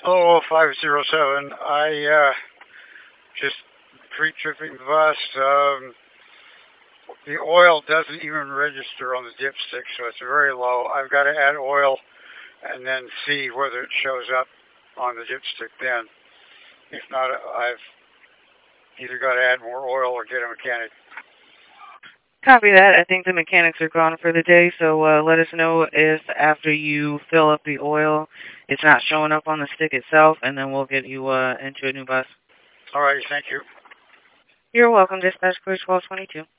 Hello, 507. Just pre-tripping the bus. The oil doesn't even register on the dipstick, so it's very low. I've got to add oil and then see whether it shows up on the dipstick then. If not, I've either got to add more oil or get a mechanic. Copy that. I think the mechanics are gone for the day, so let us know if after you fill up the oil, it's not showing up on the stick itself, and then we'll get you into a new bus. All right, thank you. You're welcome, Dispatch Crew 1222.